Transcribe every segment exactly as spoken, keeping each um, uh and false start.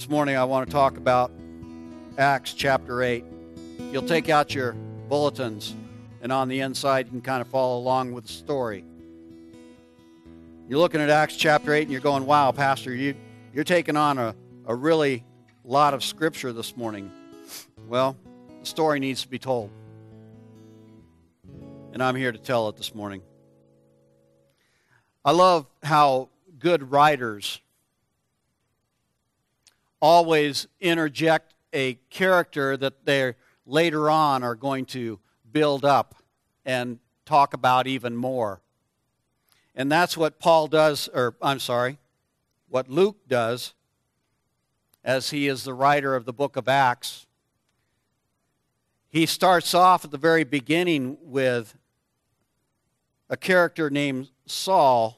This morning I want to talk about Acts chapter eight. You'll take out your bulletins, and on the inside you can kind of follow along with the story. You're looking at Acts chapter eight and you're going, wow, Pastor, you, you're taking on a, a really lot of scripture this morning. Well, the story needs to be told. And I'm here to tell it this morning. I love how good writers always interject a character that they later on are going to build up and talk about even more. And that's what Paul does, or I'm sorry, what Luke does, as he is the writer of the book of Acts. He starts off at the very beginning with a character named Saul.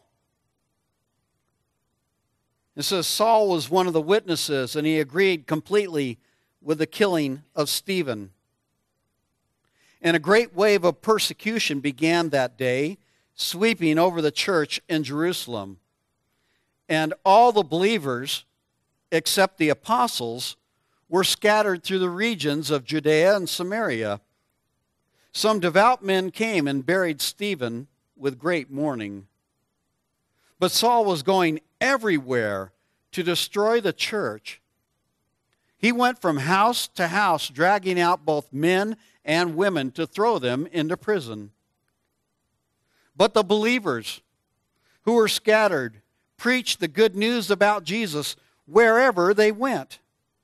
It says Saul was one of the witnesses, and he agreed completely with the killing of Stephen. And a great wave of persecution began that day, sweeping over the church in Jerusalem. And all the believers, except the apostles, were scattered through the regions of Judea and Samaria. Some devout men came and buried Stephen with great mourning. But Saul was going everywhere to destroy the church. He went from house to house, dragging out both men and women to throw them into prison. But the believers who were scattered preached the good news about Jesus wherever they went.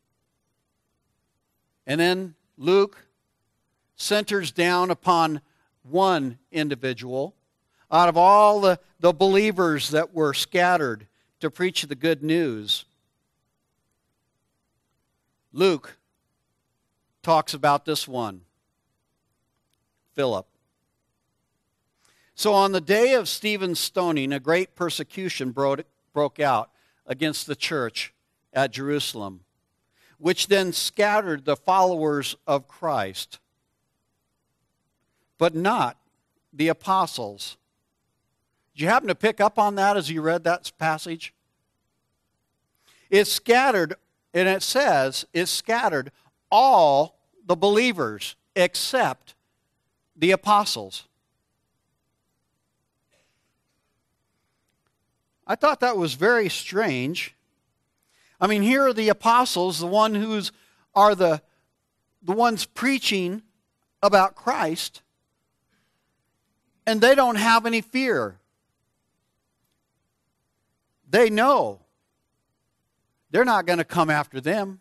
And then Luke centers down upon one individual out of all the, the believers that were scattered to preach the good news. Luke talks about this one, Philip. So on the day of Stephen's stoning, a great persecution broke, broke out against the church at Jerusalem, which then scattered the followers of Christ, but not the apostles. Did you happen to pick up on that as you read that passage? It scattered, and it says, it scattered all the believers except the apostles. I thought that was very strange. I mean, here are the apostles, the one who's are the, the ones preaching about Christ, and they don't have any fear. They know they're not going to come after them.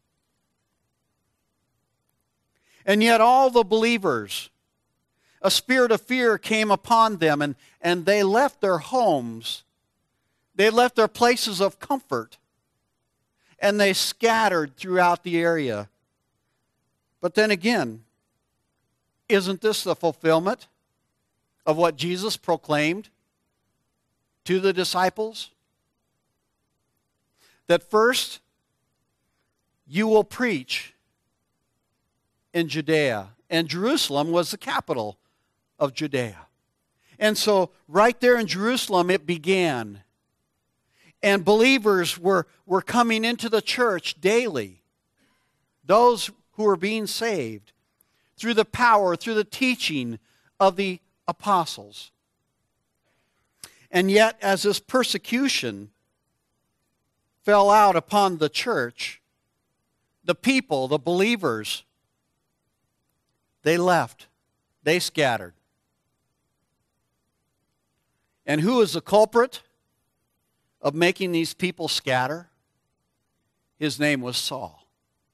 And yet all the believers, a spirit of fear came upon them, and, and they left their homes. They left their places of comfort, and they scattered throughout the area. But then again, isn't this the fulfillment of what Jesus proclaimed to the disciples? That first, you will preach in Judea. And Jerusalem was the capital of Judea. And so right there in Jerusalem it began. And believers were, were coming into the church daily. Those who were being saved through the power, through the teaching of the apostles. And yet, as this persecution fell out upon the church, the people, the believers, they left. They scattered. And who is the culprit of making these people scatter? His name was Saul.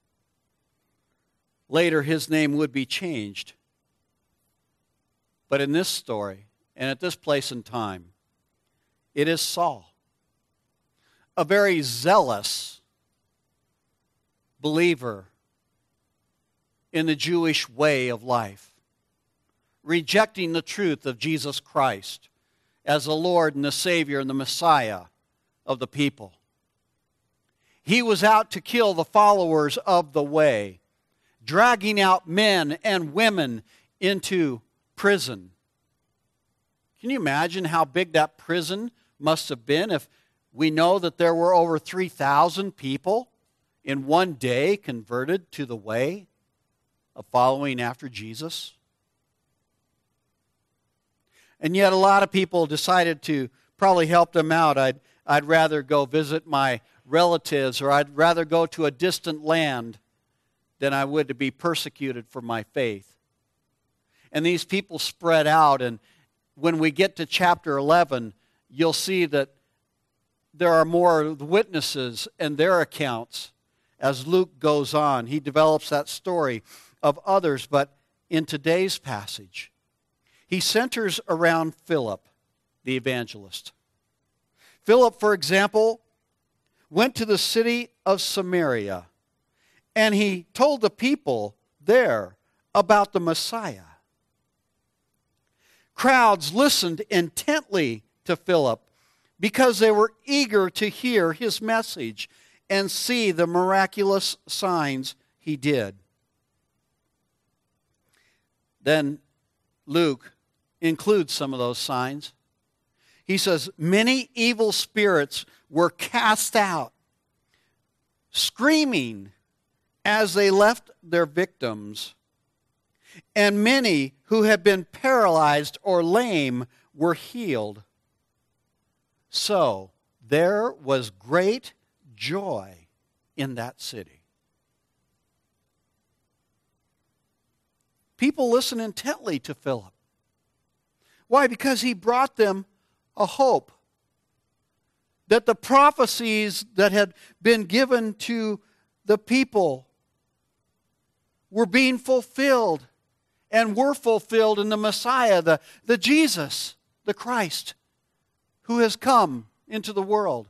Later, his name would be changed. But in this story, and at this place and time, it is Saul. A very zealous believer in the Jewish way of life, rejecting the truth of Jesus Christ as the Lord and the Savior and the Messiah of the people. He was out to kill the followers of the way, dragging out men and women into prison. Can you imagine how big that prison must have been if we know that there were over three thousand people in one day converted to the way of following after Jesus? And yet a lot of people decided to probably help them out. I'd, I'd rather go visit my relatives, or I'd rather go to a distant land than I would to be persecuted for my faith. And these people spread out, and when we get to chapter eleven, you'll see that there are more witnesses and their accounts as Luke goes on. He develops that story of others, but in today's passage, he centers around Philip, the evangelist. Philip, for example, went to the city of Samaria, and he told the people there about the Messiah. Crowds listened intently to Philip because they were eager to hear his message and see the miraculous signs he did. Then Luke includes some of those signs. He says, many evil spirits were cast out, screaming as they left their victims. And many who had been paralyzed or lame were healed. So there was great joy in that city. People listened intently to Philip. Why? Because he brought them a hope that the prophecies that had been given to the people were being fulfilled and were fulfilled in the Messiah, the, the Jesus, the Christ, who has come into the world.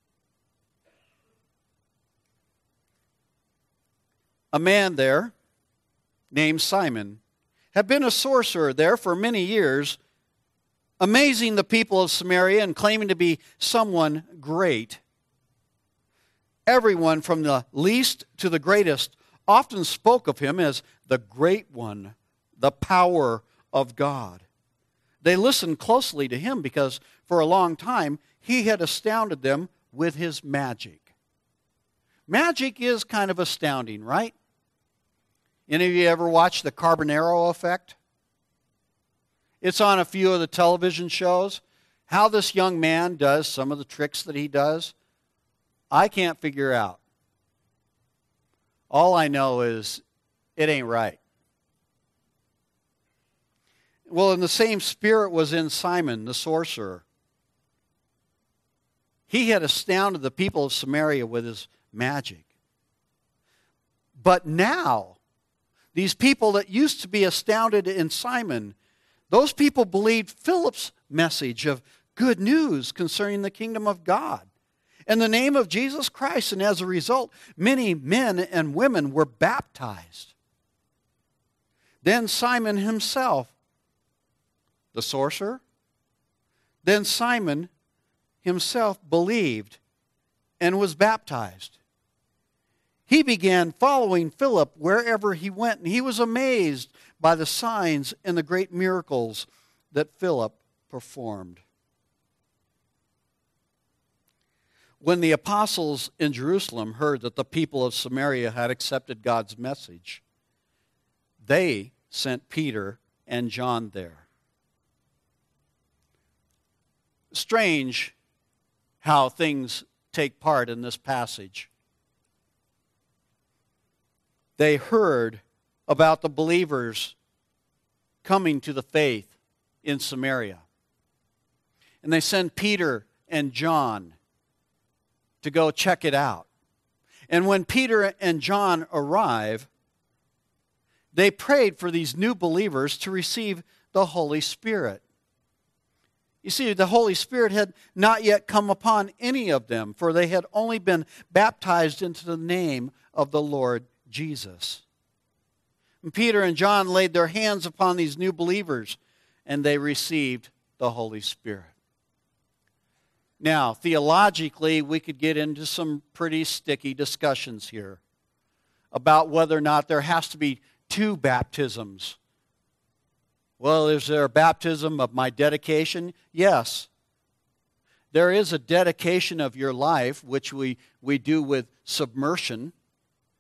A man there named Simon had been a sorcerer there for many years, amazing the people of Samaria and claiming to be someone great. Everyone from the least to the greatest often spoke of him as the great one, the power of God. They listened closely to him because for a long time he had astounded them with his magic. Magic is kind of astounding, right? Any of you ever watched the Carbonaro Effect? It's on a few of the television shows. How this young man does some of the tricks that he does, I can't figure out. All I know is it ain't right. Well, and the same spirit was in Simon, the sorcerer. He had astounded the people of Samaria with his magic. But now, these people that used to be astounded in Simon, those people believed Philip's message of good news concerning the kingdom of God and the name of Jesus Christ. And as a result, many men and women were baptized. Then Simon himself, the sorcerer, then Simon himself believed and was baptized. He began following Philip wherever he went, and he was amazed by the signs and the great miracles that Philip performed. When the apostles in Jerusalem heard that the people of Samaria had accepted God's message, they sent Peter and John there. Strange how things take part in this passage. They heard about the believers coming to the faith in Samaria. And they send Peter and John to go check it out. And when Peter and John arrive, they prayed for these new believers to receive the Holy Spirit. You see, the Holy Spirit had not yet come upon any of them, for they had only been baptized into the name of the Lord Jesus. And Peter and John laid their hands upon these new believers, and they received the Holy Spirit. Now, theologically, we could get into some pretty sticky discussions here about whether or not there has to be two baptisms. Well, is there a baptism of my dedication? Yes. There is a dedication of your life, which we, we do with submersion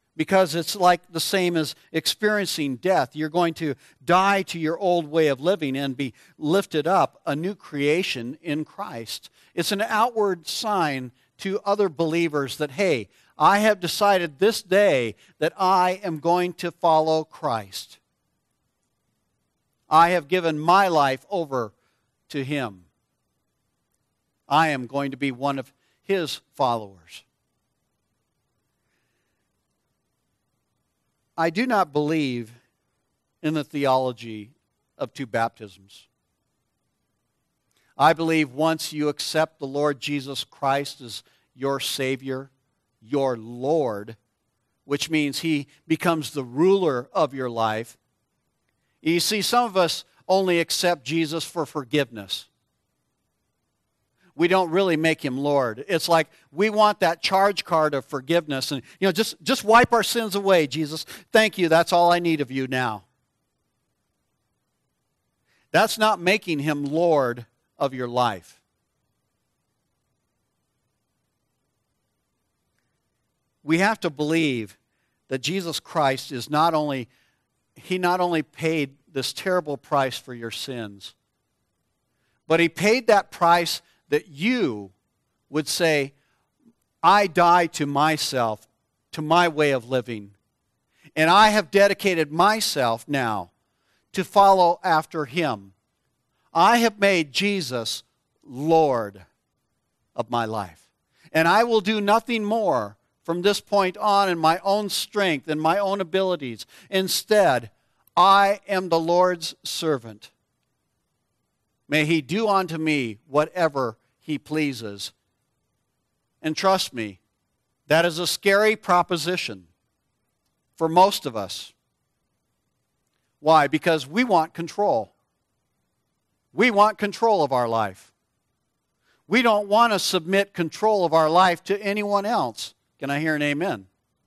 because it's like the same as experiencing death. You're going to die to your old way of living and be lifted up, a new creation in Christ. It's an outward sign to other believers that, hey, I have decided this day that I am going to follow Christ. I have given my life over to Him. I am going to be one of His followers. I do not believe in the theology of two baptisms. I believe once you accept the Lord Jesus Christ as your Savior, your Lord, which means He becomes the ruler of your life. You see, some of us only accept Jesus for forgiveness. We don't really make Him Lord. It's like we want that charge card of forgiveness. And, you know, just, just wipe our sins away, Jesus. Thank you. That's all I need of you now. That's not making Him Lord of your life. We have to believe that Jesus Christ is not only, He not only paid this terrible price for your sins, but He paid that price that you would say, I die to myself, to my way of living, and I have dedicated myself now to follow after Him. I have made Jesus Lord of my life. And I will do nothing more from this point on in my own strength and my own abilities. Instead, I am the Lord's servant. May He do unto me whatever He pleases. And trust me, that is a scary proposition for most of us. Why? Because we want control. We want control of our life. We don't want to submit control of our life to anyone else. Can I hear an amen?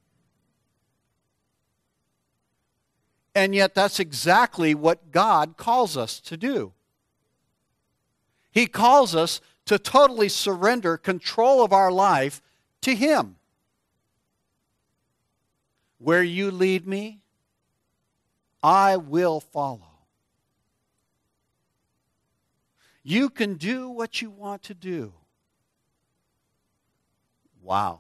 And yet that's exactly what God calls us to do. He calls us to totally surrender control of our life to Him. Where you lead me, I will follow. You can do what you want to do. Wow.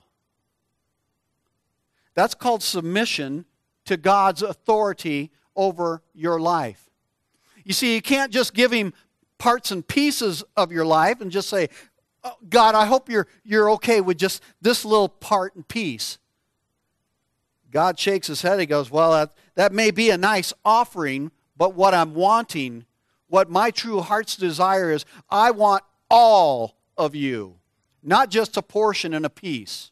That's called submission to God's authority over your life. You see, you can't just give Him parts and pieces of your life and just say, oh, God, I hope you're, you're okay with just this little part and piece. God shakes His head. He goes, well, that, that may be a nice offering, but what I'm wanting, what my true heart's desire is, I want all of you, not just a portion and a piece.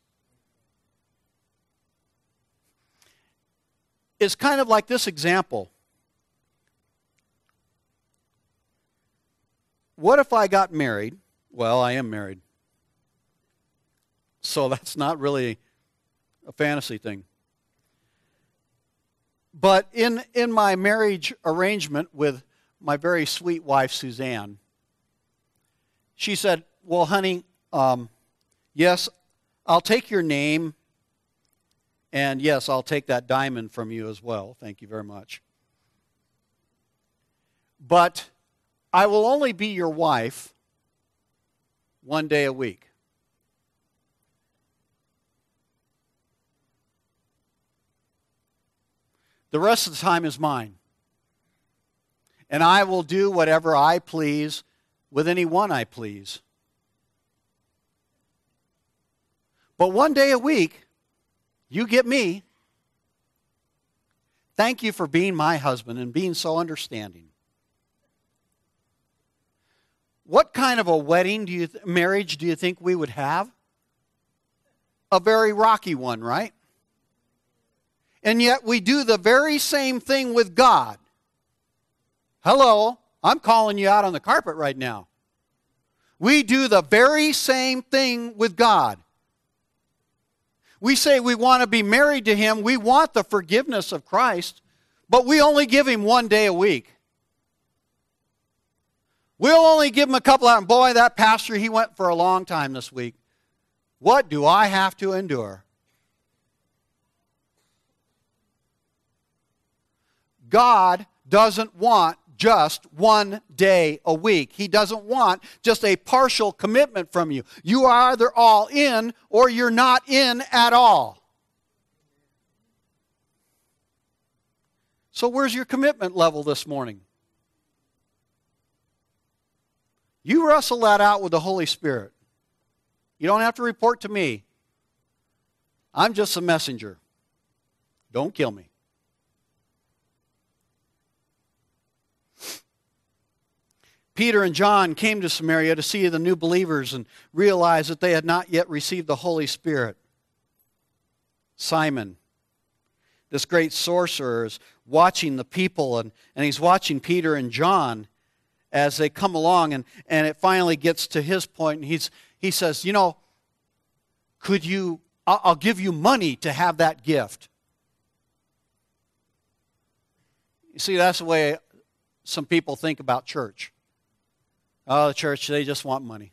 It's kind of like this example. What if I got married? Well, I am married. So that's not really a fantasy thing. But in, in my marriage arrangement with my very sweet wife, Suzanne, she said, well, honey, um, yes, I'll take your name, and yes, I'll take that diamond from you as well. Thank you very much. But I will only be your wife one day a week. The rest of the time is mine. And I will do whatever I please with anyone I please. But one day a week, you get me. Thank you for being my husband and being so understanding. What kind of a wedding do you th- marriage do you think we would have? A very rocky one, right? And yet we do the very same thing with God. Hello, I'm calling you out on the carpet right now. We do the very same thing with God. We say we want to be married to Him. We want the forgiveness of Christ, but we only give Him one day a week. We'll only give Him a couple hours. Boy, that pastor, he went for a long time this week. What do I have to endure? God doesn't want just one day a week. He doesn't want just a partial commitment from you. You are either all in or you're not in at all. So where's your commitment level this morning? You wrestle that out with the Holy Spirit. You don't have to report to me. I'm just a messenger. Don't kill me. Peter and John came to Samaria to see the new believers and realized that they had not yet received the Holy Spirit. Simon, this great sorcerer, is watching the people, and, and he's watching Peter and John as they come along, and, and it finally gets to his point, and he's, he says, you know, could you, I'll, I'll give you money to have that gift. You see, that's the way some people think about church. Oh, the church, they just want money.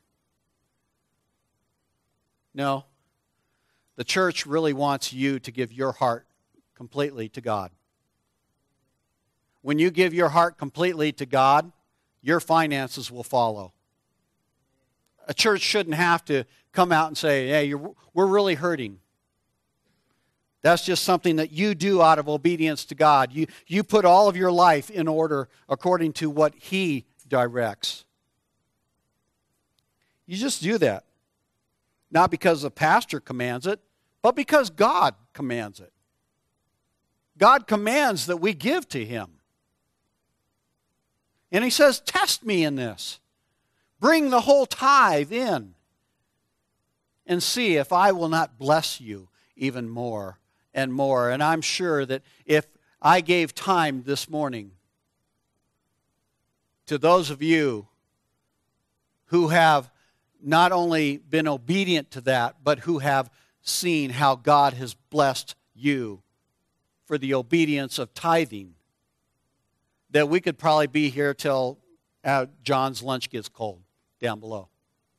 No. The church really wants you to give your heart completely to God. When you give your heart completely to God, your finances will follow. A church shouldn't have to come out and say, hey, you're, we're really hurting. That's just something that you do out of obedience to God. You, you put all of your life in order according to what He directs. You just do that. Not because the pastor commands it, but because God commands it. God commands that we give to Him. And He says, test me in this. Bring the whole tithe in. And see if I will not bless you even more and more. And I'm sure that if I gave time this morning to those of you who have not only been obedient to that, but who have seen how God has blessed you for the obedience of tithing, that we could probably be here till uh, John's lunch gets cold down below.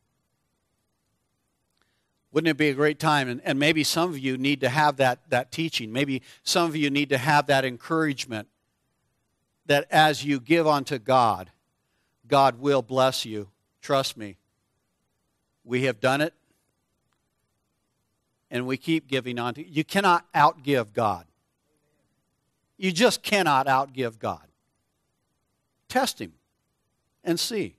Wouldn't it be a great time? And, and maybe some of you need to have that, that teaching. Maybe some of you need to have that encouragement that as you give unto God, God will bless you. Trust me. We have done it, and we keep giving on to you. You cannot outgive God. You just cannot outgive God. Test Him and see.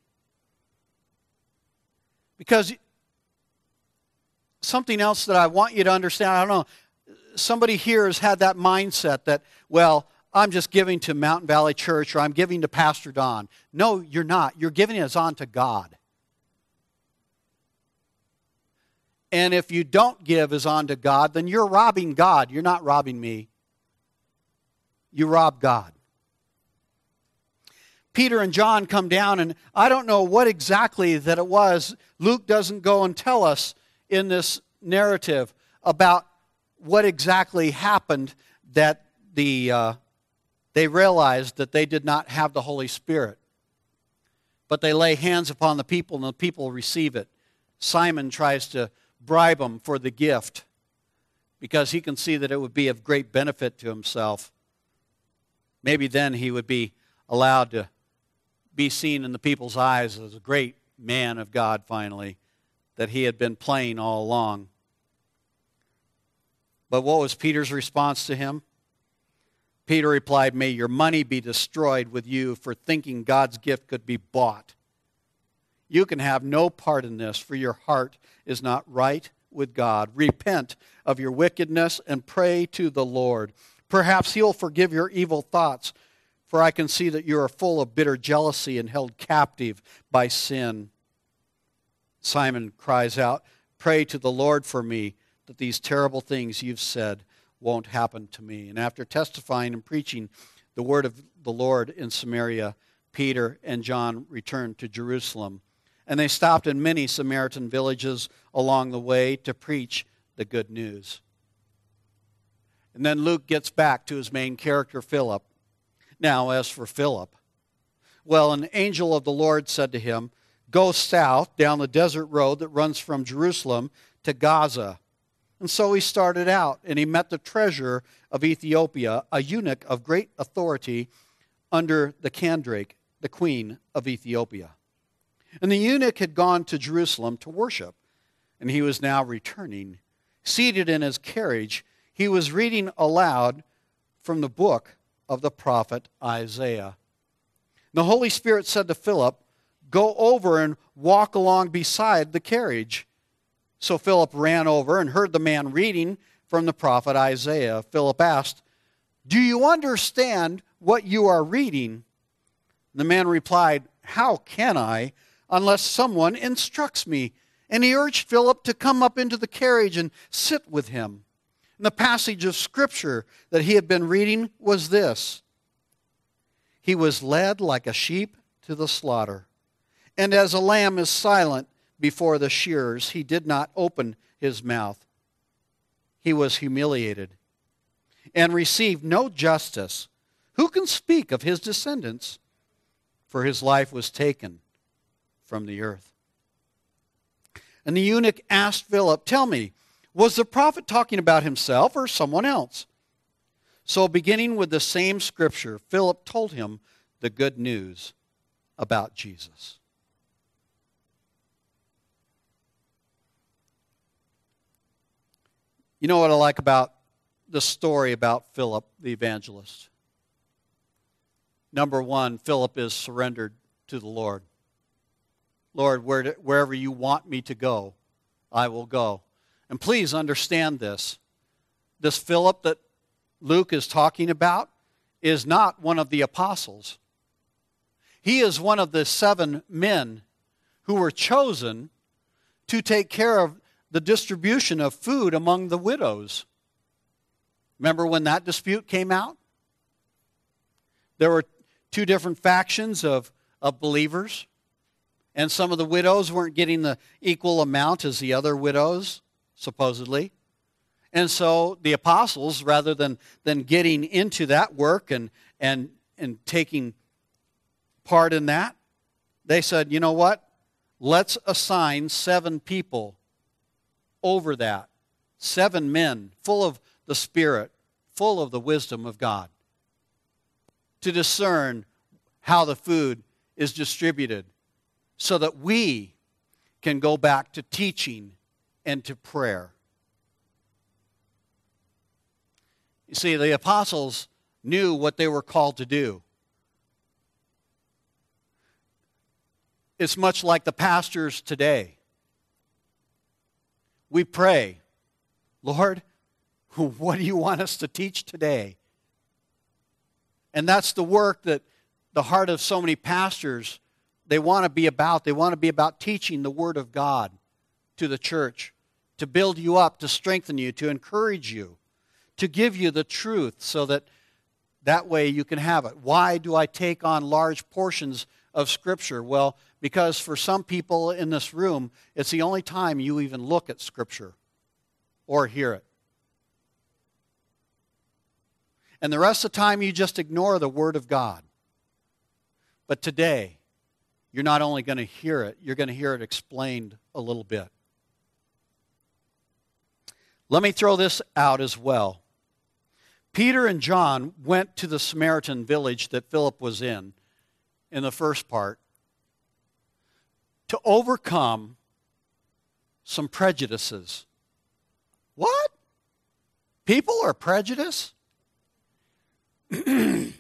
Because something else that I want you to understand, I don't know, somebody here has had that mindset that, well, I'm just giving to Mountain Valley Church or I'm giving to Pastor Don. No, you're not. You're giving us on to God. And if you don't give as on to God, then you're robbing God. You're not robbing me. You rob God. Peter and John come down, and I don't know what exactly that it was. Luke doesn't go and tell us in this narrative about what exactly happened that the uh, they realized that they did not have the Holy Spirit. But they lay hands upon the people, and the people receive it. Simon tries to bribe them for the gift because he can see that it would be of great benefit to himself. Maybe then he would be allowed to be seen in the people's eyes as a great man of God finally, that he had been playing all along. But what was Peter's response to him? Peter replied, "May your money be destroyed with you for thinking God's gift could be bought. You can have no part in this, for your heart is not right with God. Repent of your wickedness and pray to the Lord. Perhaps He'll forgive your evil thoughts, for I can see that you are full of bitter jealousy and held captive by sin." Simon cries out, "Pray to the Lord for me, that these terrible things you've said won't happen to me." And after testifying and preaching the word of the Lord in Samaria, Peter and John returned to Jerusalem. And they stopped in many Samaritan villages along the way to preach the good news. And then Luke gets back to his main character, Philip. Now, as for Philip, well, an angel of the Lord said to him, "Go south down the desert road that runs from Jerusalem to Gaza." And so he started out, and he met the treasurer of Ethiopia, a eunuch of great authority under the Candrake, the queen of Ethiopia. And the eunuch had gone to Jerusalem to worship, and he was now returning. Seated in his carriage, he was reading aloud from the book of the prophet Isaiah. The Holy Spirit said to Philip, "Go over and walk along beside the carriage." So Philip ran over and heard the man reading from the prophet Isaiah. Philip asked, "Do you understand what you are reading?" The man replied, "How can I, unless someone instructs me?" And he urged Philip to come up into the carriage and sit with him. And the passage of Scripture that he had been reading was this: "He was led like a sheep to the slaughter, and as a lamb is silent before the shearers, he did not open his mouth. He was humiliated and received no justice. Who can speak of his descendants? For his life was taken from the earth." And the eunuch asked Philip, "Tell me, was the prophet talking about himself or someone else?" So beginning with the same scripture, Philip told him the good news about Jesus. You know what I like about the story about Philip the evangelist? Number one, Philip is surrendered to the Lord. Lord, where to, wherever you want me to go, I will go. And please understand this. This Philip that Luke is talking about is not one of the apostles. He is one of the seven men who were chosen to take care of the distribution of food among the widows. Remember when that dispute came out? There were two different factions of, of believers, and some of the widows weren't getting the equal amount as the other widows, supposedly. And so the apostles, rather than, than getting into that work and, and, and taking part in that, they said, you know what? Let's assign seven people over that. Seven men full of the Spirit, full of the wisdom of God, to discern how the food is distributed so that we can go back to teaching and to prayer. You see, the apostles knew what they were called to do. It's much like the pastors today. We pray, Lord, what do you want us to teach today? And that's the work that the heart of so many pastors, they want to be about. They want to be about teaching the Word of God to the church, to build you up, to strengthen you, to encourage you, to give you the truth so that that way you can have it. Why do I take on large portions of Scripture? Well, because for some people in this room, it's the only time you even look at Scripture or hear it. And the rest of the time you just ignore the Word of God. But today, you're not only going to hear it, you're going to hear it explained a little bit. Let me throw this out as well. Peter and John went to the Samaritan village that Philip was in, in the first part, to overcome some prejudices. What? People are prejudiced? The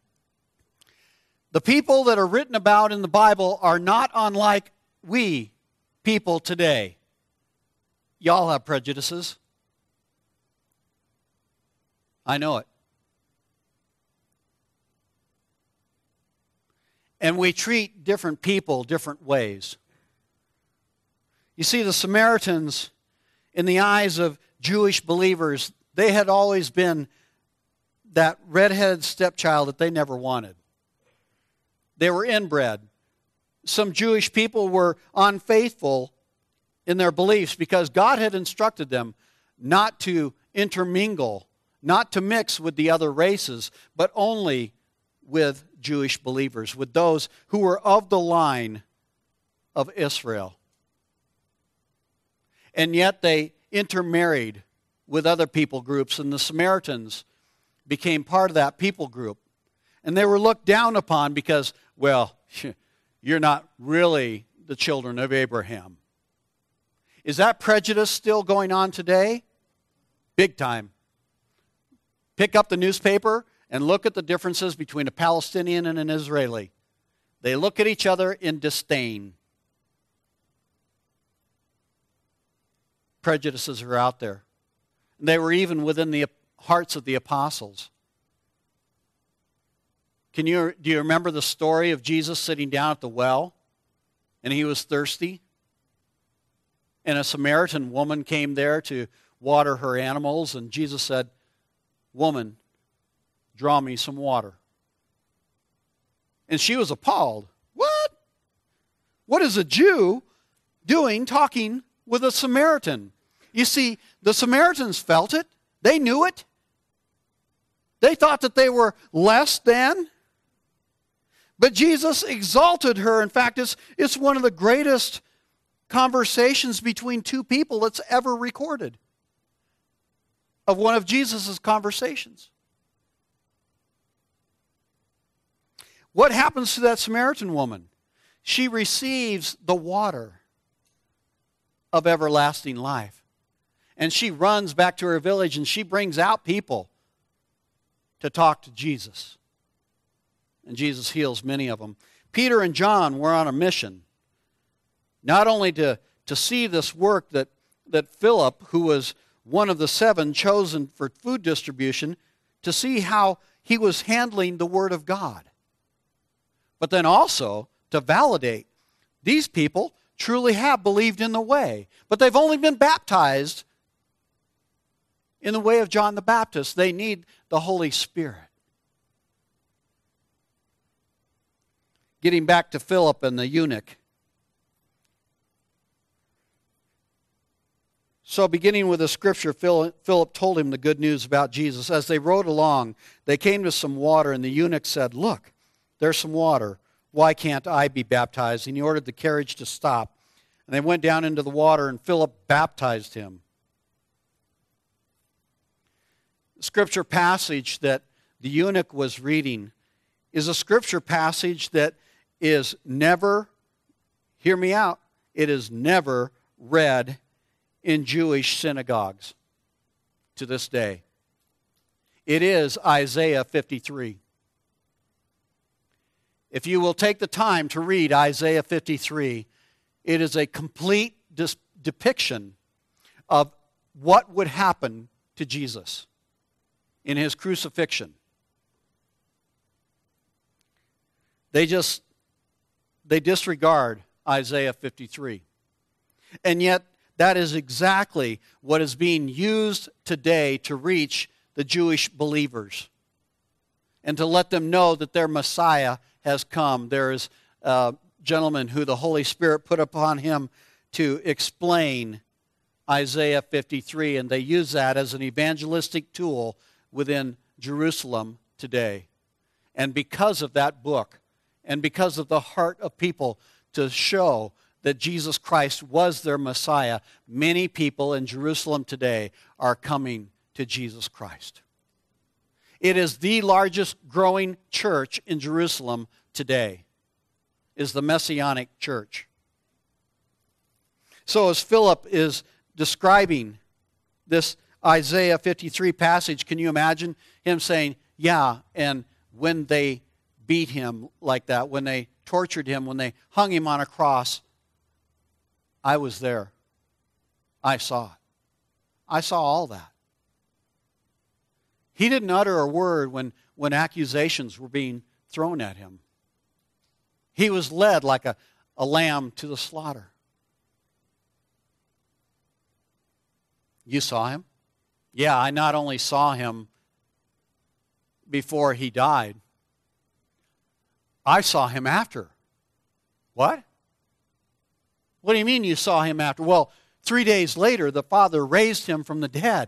people that are written about in the Bible are not unlike we people today. Y'all have prejudices. I know it. And we treat different people different ways. You see, the Samaritans, in the eyes of Jewish believers, they had always been that redheaded stepchild that they never wanted. They were inbred. Some Jewish people were unfaithful in their beliefs because God had instructed them not to intermingle, not to mix with the other races, but only with Jewish believers, with those who were of the line of Israel. And yet they intermarried with other people groups, and the Samaritans became part of that people group. And they were looked down upon because, well, you're not really the children of Abraham. Is that prejudice still going on today? Big time. Pick up the newspaper and look at the differences between a Palestinian and an Israeli. They look at each other in disdain. Prejudices are out there. They were even within the hearts of the apostles. Can you, do you remember the story of Jesus sitting down at the well and he was thirsty? And a Samaritan woman came there to water her animals, and Jesus said, "Woman, draw me some water." And she was appalled. What? What is a Jew doing talking with a Samaritan? You see, the Samaritans felt it. They knew it. They thought that they were less than. But Jesus exalted her. In fact, it's, it's one of the greatest conversations between two people that's ever recorded of one of Jesus' conversations. What happens to that Samaritan woman? She receives the water of everlasting life. And she runs back to her village and she brings out people to talk to Jesus. And Jesus heals many of them. Peter and John were on a mission. Not only to, to see this work that, that Philip, who was one of the seven chosen for food distribution, to see how he was handling the Word of God. But then also to validate these people truly have believed in the way. But they've only been baptized in the way of John the Baptist. They need the Holy Spirit. Getting back to Philip and the eunuch. So beginning with the scripture, Philip told him the good news about Jesus. As they rode along, they came to some water, and the eunuch said, "Look, there's some water. Why can't I be baptized?" And he ordered the carriage to stop. And they went down into the water, and Philip baptized him. The scripture passage that the eunuch was reading is a scripture passage that is never, hear me out, it is never read in Jewish synagogues to this day. It is Isaiah fifty-three. If you will take the time to read Isaiah fifty-three, it is a complete dis- depiction of what would happen to Jesus in his crucifixion. They just, they disregard Isaiah fifty-three. And yet, that is exactly what is being used today to reach the Jewish believers and to let them know that their Messiah has come. There is a gentleman who the Holy Spirit put upon him to explain Isaiah fifty-three, and they use that as an evangelistic tool within Jerusalem today. And because of that book, and because of the heart of people to show that Jesus Christ was their Messiah, many people in Jerusalem today are coming to Jesus Christ. It is the largest growing church in Jerusalem today, is the Messianic church. So as Philip is describing this Isaiah fifty-three passage, can you imagine him saying, yeah, and when they beat him like that, when they tortured him, when they hung him on a cross, I was there. I saw it. I saw all that. He didn't utter a word when, when accusations were being thrown at him. He was led like a, a lamb to the slaughter. You saw him? Yeah, I not only saw him before he died, I saw him after. What? What do you mean you saw him after? Well, three days later, the Father raised him from the dead.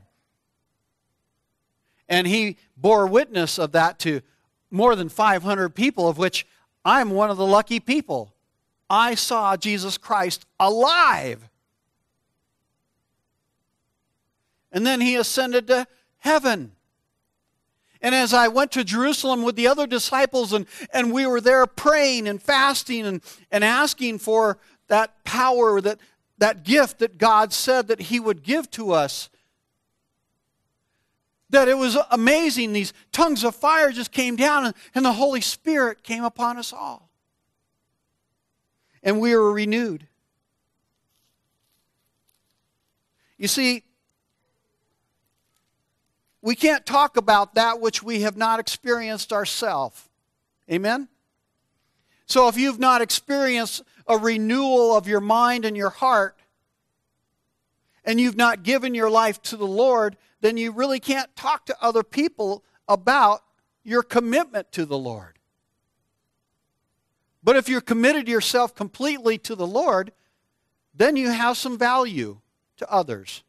And he bore witness of that to more than five hundred people, of which I'm one of the lucky people. I saw Jesus Christ alive. And then he ascended to heaven. And as I went to Jerusalem with the other disciples, and, and we were there praying and fasting and, and asking for that power, that, that gift that God said that he would give to us, that it was amazing. These tongues of fire just came down, and, and the Holy Spirit came upon us all. And we were renewed. You see, we can't talk about that which we have not experienced ourselves. Amen? So if you've not experienced a renewal of your mind and your heart, and you've not given your life to the Lord, then you really can't talk to other people about your commitment to the Lord. But if you're committed yourself completely to the Lord, then you have some value to others.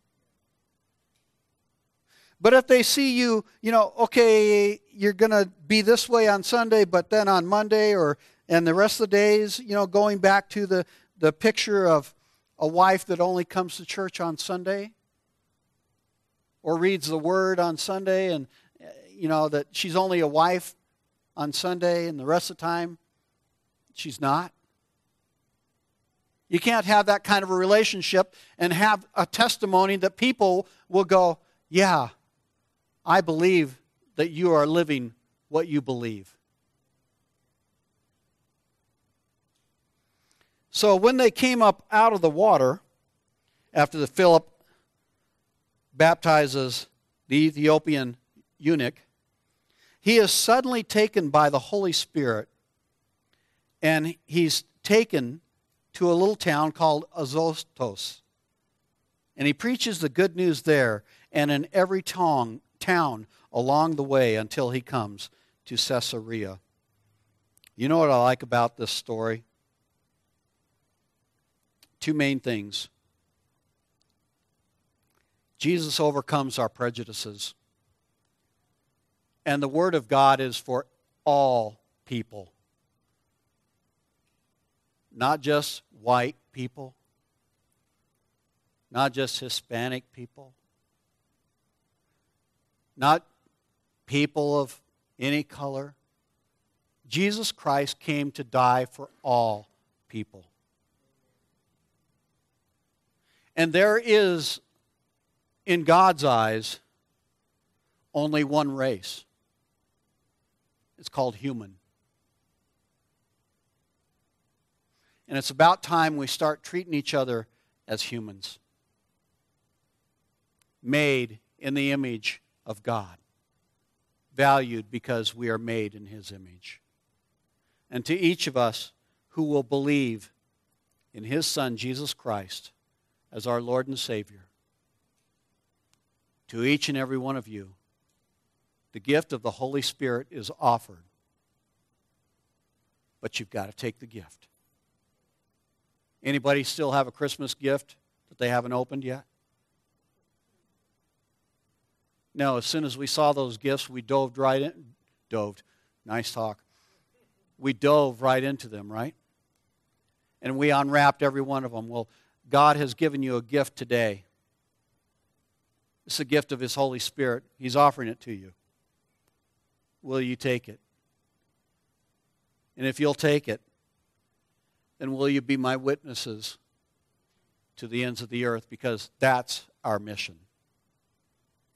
But if they see you, you know, okay, you're going to be this way on Sunday, but then on Monday or and the rest of the days, you know, going back to the, the picture of a wife that only comes to church on Sunday or reads the Word on Sunday, and, you know, that she's only a wife on Sunday and the rest of the time she's not. You can't have that kind of a relationship and have a testimony that people will go, yeah, I believe that you are living what you believe. So when they came up out of the water, after the Philip baptizes the Ethiopian eunuch, he is suddenly taken by the Holy Spirit, and he's taken to a little town called Azotus. And he preaches the good news there and in every town, town along the way until he comes to Caesarea. You know what I like about this story? Two main things. Jesus overcomes our prejudices. And the Word of God is for all people. Not just white people. Not just Hispanic people. Not people of any color. Jesus Christ came to die for all people. And there is, in God's eyes, only one race. It's called human. And it's about time we start treating each other as humans, made in the image of God, valued because we are made in His image. And to each of us who will believe in His Son, Jesus Christ, as our Lord and Savior, to each and every one of you, the gift of the Holy Spirit is offered. But you've got to take the gift. Anybody still have a Christmas gift that they haven't opened yet? No, as soon as we saw those gifts, we dove right in. Dove. Nice talk. We dove right into them, right? And we unwrapped every one of them. Well, God has given you a gift today. It's a gift of His Holy Spirit. He's offering it to you. Will you take it? And if you'll take it, then will you be my witnesses to the ends of the earth? Because that's our mission.